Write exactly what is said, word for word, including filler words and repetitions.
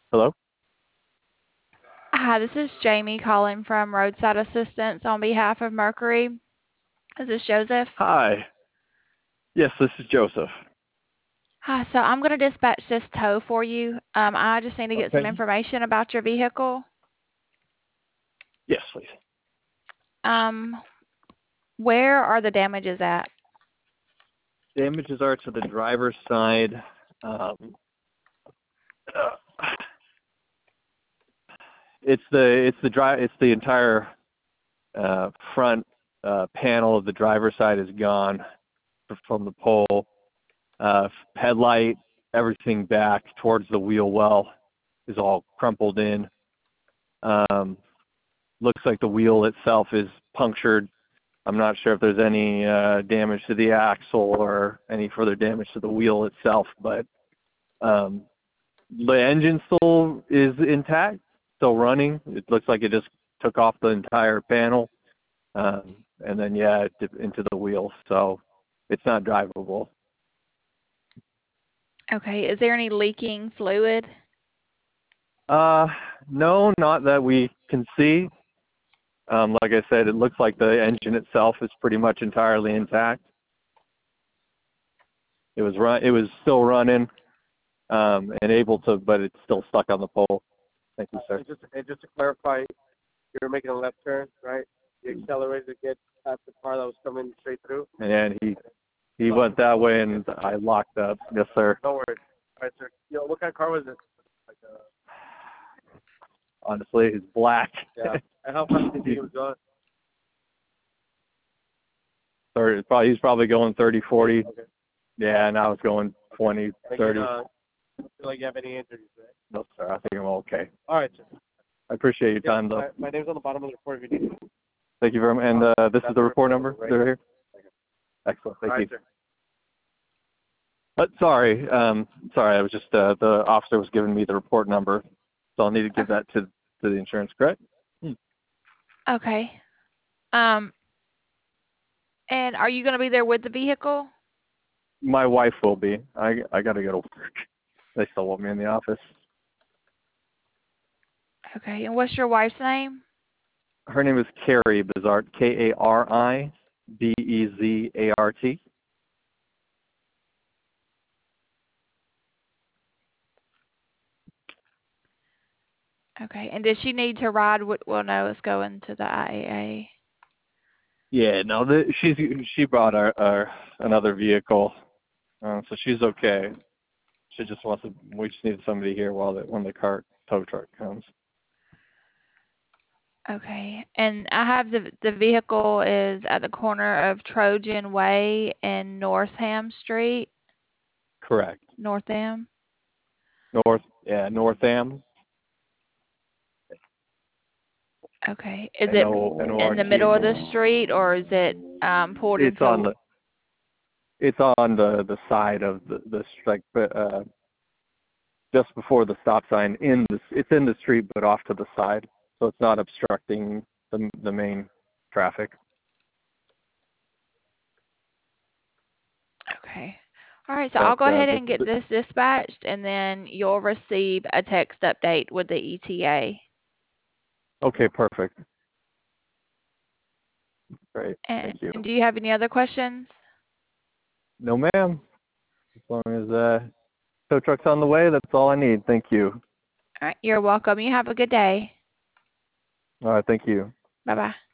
Hello? Hi, this is Jamie calling from Roadside Assistance on behalf of Mercury. Is this Joseph? Hi. Yes, this is Joseph. Hi, so I'm going to dispatch this tow for you. Um, I just need to get some Okay. information about your vehicle. Yes, please. Um, where are the damages at? Damages are to the driver's side. Um, uh, it's the it's the drive it's the entire uh, front uh, panel of the driver's side is gone from the pole. Uh, headlight, everything back towards the wheel well is all crumpled in. Um, looks like the wheel itself is punctured. I'm not sure if there's any uh, damage to the axle or any further damage to the wheel itself, but um, the engine still is intact, still running. It looks like it just took off the entire panel, um, and then, yeah, it dipped into the wheel, so it's not drivable. Okay, is there any leaking fluid? Uh, no, not that we can see. Um, like I said, it looks like the engine itself is pretty much entirely intact. It was run. It was still running um, and able to, but it's still stuck on the pole. Thank you, sir. And just, and just to clarify, you're making a left turn, right? You accelerated to get past the car that was coming straight through. And he he went that way, and I locked up. Yes, sir. No worries. All right, sir. Yo, what kind of car was it? Like a, Honestly, it's black. yeah. And how fast did you think it was going? Thirty, probably he's probably going thirty, forty. Okay. Yeah, and I was going twenty, Thank thirty. You, uh, don't feel like you have any injuries, right? No, sir. I think I'm okay. All right, sir. I appreciate your Yeah, time, though. my, my name's on the bottom of the report if you need it. Thank you very much. And uh, this is the report number. Right. They're here. Excellent. Thank All you. right, sir. But sorry, um, sorry. I was just uh, the officer was giving me the report number, so I'll need to give that to to the insurance. Correct? Hmm. Okay. Um, and are you going to be there with the vehicle? My wife will be. I I got to go to work. They still want me in the office. Okay, and what's your wife's name? Her name is Carrie Bizart. K A R I B E Z A R T. Okay, and does she need to ride? with- Well, no, it's going to the I A A. Yeah, no, the, she's she brought our, our another vehicle, uh, so she's okay. She just wants to. We just need somebody here while the when the car tow truck comes. Okay, and I have the the vehicle is at the corner of Trojan Way and Northam Street. Correct. Northam. North, yeah, Northam. Okay, is N it O N O in R the T. middle of the street or is it um, pulled It's on into? the it's on the the side of the the like uh just before the stop sign. In the it's in the street, but off to the side, so it's not obstructing the the main traffic. Okay. All right, so I'll But go uh, ahead the, and get the this dispatched, and then you'll receive a text update with the E T A. okay, perfect. Great, And, thank you. and do you have any other questions? No, ma'am. As long as uh, tow truck's on the way, that's all I need. Thank you. All right, you're welcome. You have a good day. All right, thank you. Bye bye.